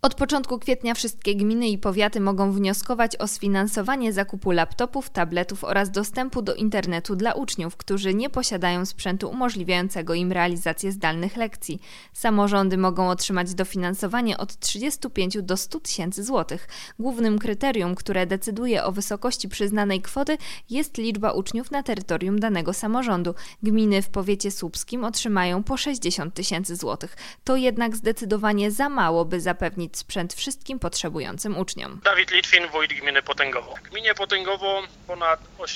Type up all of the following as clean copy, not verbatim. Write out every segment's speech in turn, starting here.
Od początku kwietnia wszystkie gminy i powiaty mogą wnioskować o sfinansowanie zakupu laptopów, tabletów oraz dostępu do internetu dla uczniów, którzy nie posiadają sprzętu umożliwiającego im realizację zdalnych lekcji. Samorządy mogą otrzymać dofinansowanie od 35 do 100 tysięcy złotych. Głównym kryterium, które decyduje o wysokości przyznanej kwoty, jest liczba uczniów na terytorium danego samorządu. Gminy w powiecie słupskim otrzymają po 60 tysięcy złotych. To jednak zdecydowanie za mało, by zapewnić sprzęt wszystkim potrzebującym uczniom. Dawid Litwin, wójt gminy Potęgowo. W gminie Potęgowo ponad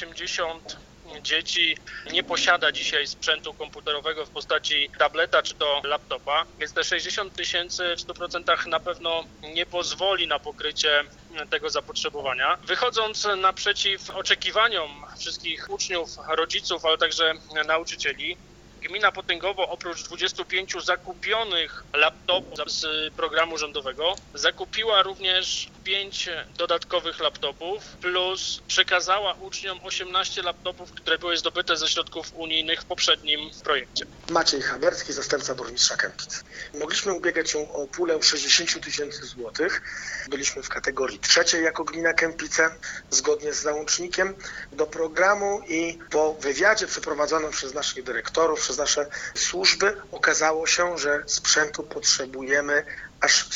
80 dzieci nie posiada dzisiaj sprzętu komputerowego w postaci tableta czy to laptopa, więc te 60 tysięcy w 100% na pewno nie pozwoli na pokrycie tego zapotrzebowania. Wychodząc naprzeciw oczekiwaniom wszystkich uczniów, rodziców, ale także nauczycieli, gmina Potęgowo oprócz 25 zakupionych laptopów z programu rządowego zakupiła również 5 dodatkowych laptopów plus przekazała uczniom 18 laptopów, które były zdobyte ze środków unijnych w poprzednim projekcie. Maciej Haberski, zastępca burmistrza Kępic. Mogliśmy ubiegać się o pulę 60 tysięcy złotych. Byliśmy w kategorii trzeciej jako gmina Kępice, zgodnie z załącznikiem do programu i po wywiadzie przeprowadzonym przez naszych dyrektorów, przez nasze służby okazało się, że sprzętu potrzebujemy aż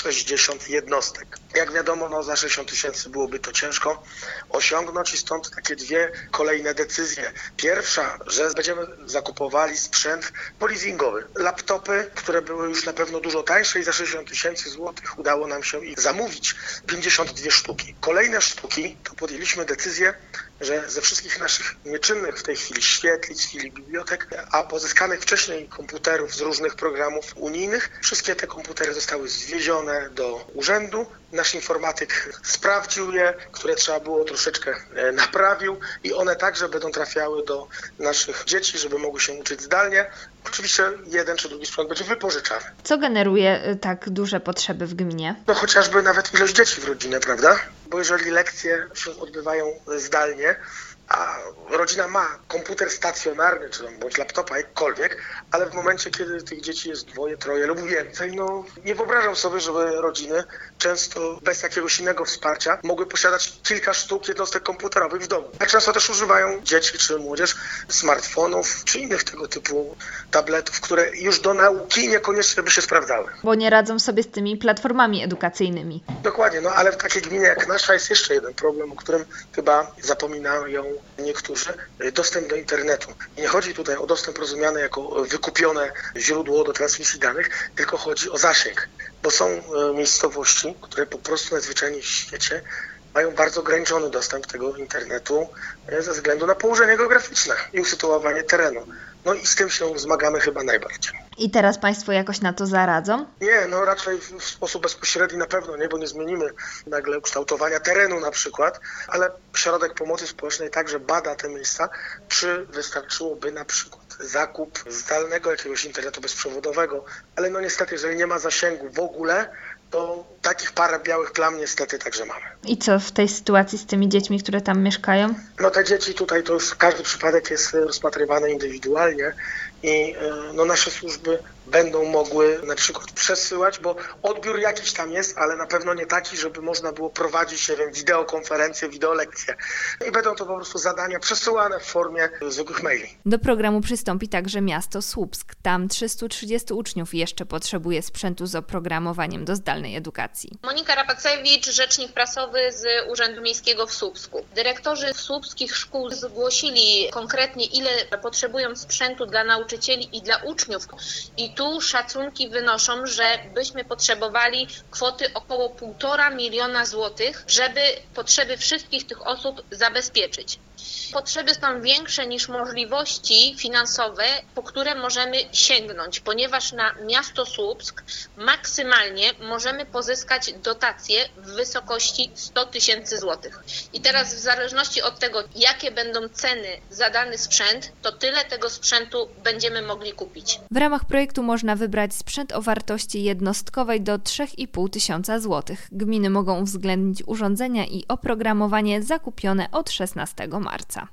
160 jednostek. Jak wiadomo, za 60 tysięcy byłoby to ciężko osiągnąć i stąd takie dwie kolejne decyzje. Pierwsza, że będziemy zakupowali sprzęt leasingowy. Laptopy, które były już na pewno dużo tańsze i za 60 tysięcy złotych udało nam się ich zamówić 52 sztuki. Kolejne sztuki to podjęliśmy decyzję, że ze wszystkich naszych nieczynnych w tej chwili świetlic, w chwili bibliotek, a pozyskanych wcześniej komputerów z różnych programów unijnych, wszystkie te komputery zostały zwiezione do urzędu. Nasz informatyk sprawdził je, które trzeba było troszeczkę naprawił i one także będą trafiały do naszych dzieci, żeby mogły się uczyć zdalnie. Oczywiście jeden czy drugi sprzęt będzie wypożyczany. Co generuje tak duże potrzeby w gminie? Chociażby nawet ilość dzieci w rodzinie, prawda? Bo jeżeli lekcje się odbywają zdalnie, a rodzina ma komputer stacjonarny, czy bądź laptopa, jakkolwiek, ale w momencie, kiedy tych dzieci jest 2, 3 lub więcej, nie wyobrażam sobie, żeby rodziny często bez jakiegoś innego wsparcia mogły posiadać kilka sztuk jednostek komputerowych w domu. A często też używają dzieci czy młodzież smartfonów, czy innych tego typu tabletów, które już do nauki niekoniecznie by się sprawdzały. Bo nie radzą sobie z tymi platformami edukacyjnymi. Dokładnie, ale w takiej gminie jak nasza jest jeszcze jeden problem, o którym chyba zapominają niektórzy, dostęp do internetu. I nie chodzi tutaj o dostęp rozumiany jako wykupione źródło do transmisji danych, tylko chodzi o zasięg, bo są miejscowości, które po prostu najzwyczajniej w świecie mają bardzo ograniczony dostęp do tego internetu ze względu na położenie geograficzne i usytuowanie terenu. I z tym się zmagamy chyba najbardziej. I teraz Państwo jakoś na to zaradzą? Nie, raczej w sposób bezpośredni na pewno nie, bo nie zmienimy nagle ukształtowania terenu na przykład, ale Środek Pomocy Społecznej także bada te miejsca, czy wystarczyłoby na przykład zakup zdalnego jakiegoś internetu bezprzewodowego, ale niestety, jeżeli nie ma zasięgu w ogóle, to takich parę białych plam niestety także mamy. I co w tej sytuacji z tymi dziećmi, które tam mieszkają? Te dzieci tutaj to już każdy przypadek jest rozpatrywany indywidualnie i nasze służby będą mogły na przykład przesyłać, bo odbiór jakiś tam jest, ale na pewno nie taki, żeby można było prowadzić, wideokonferencje, wideolekcje. I będą to po prostu zadania przesyłane w formie zwykłych maili. Do programu przystąpi także miasto Słupsk. Tam 330 uczniów jeszcze potrzebuje sprzętu z oprogramowaniem do zdalnej edukacji. Monika Rapacewicz, rzecznik prasowy z Urzędu Miejskiego w Słupsku. Dyrektorzy słupskich szkół zgłosili konkretnie, ile potrzebują sprzętu dla nauczycieli i dla uczniów. I tu szacunki wynoszą, że byśmy potrzebowali kwoty około 1,5 miliona złotych, żeby potrzeby wszystkich tych osób zabezpieczyć. Potrzeby są większe niż możliwości finansowe, po które możemy sięgnąć, ponieważ na miasto Słupsk maksymalnie możemy pozyskać dotację w wysokości 100 tysięcy złotych. I teraz w zależności od tego, jakie będą ceny za dany sprzęt, to tyle tego sprzętu będziemy mogli kupić. W ramach projektu można wybrać sprzęt o wartości jednostkowej do 3,5 tysiąca złotych. Gminy mogą uwzględnić urządzenia i oprogramowanie zakupione od 16 marca.